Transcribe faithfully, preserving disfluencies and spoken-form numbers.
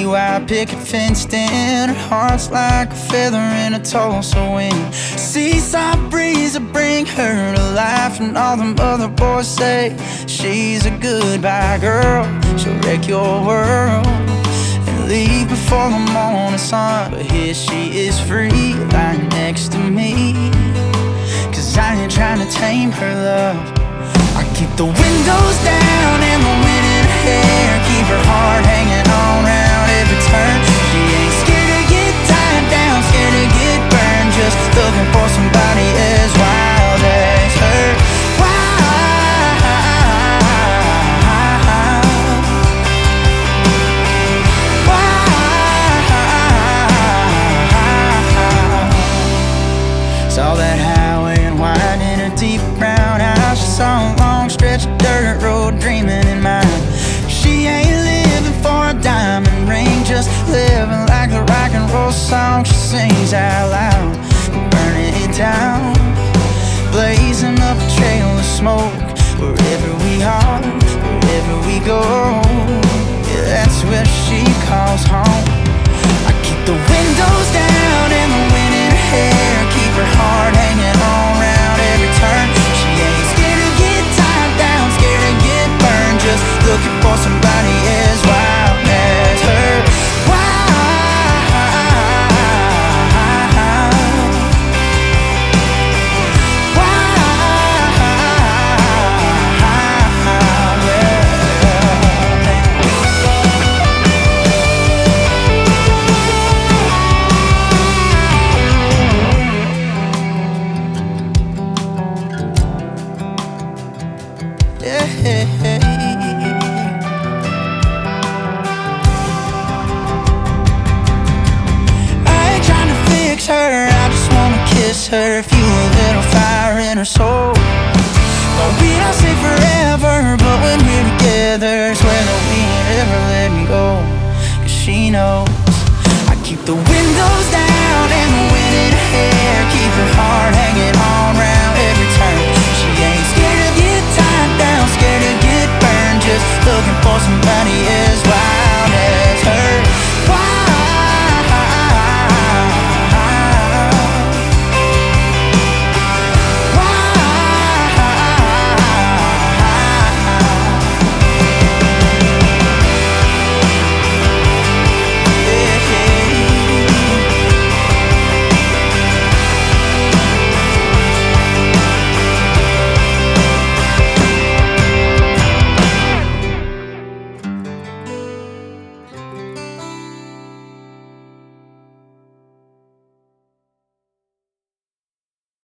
blue-eyed picket fenced in. Her heart's like a feather in a Tulsa wind. Seaside breeze will bring her to life, and all them other boys say she's a goodbye girl. She'll wreck your world and leave before the morning sun. But here she is free, lying next to me, 'cause I ain't trying to tame her love. I keep the windows down and the wind in her hair, keep her heart hanging on round every turn. She ain't scared to get tied down, scared to get burned, just looking for somebody as wild as her. Wild. Wild. Saw that highway and wine in her deep brown eyes. She saw a long stretch of dirt road dreaming in mind. She ain't living for a diamond ring, just living like the rock and roll song she sings out loud. Burning it down, blazing up a trail of smoke. Wherever we are, wherever we go, yeah, that's where she calls home. I keep the windows down and the wind in her hair, keep her heart hanging on round every turn. She ain't scared to get tied down, scared to get burned, just looking for somebody as wild as her. Her, fuel a little fire in her soul. Well, we don't say forever, but when we're together, swear that we ain't ever letting go. 'Cause she knows I keep the windows down and the wind in her hair, keep her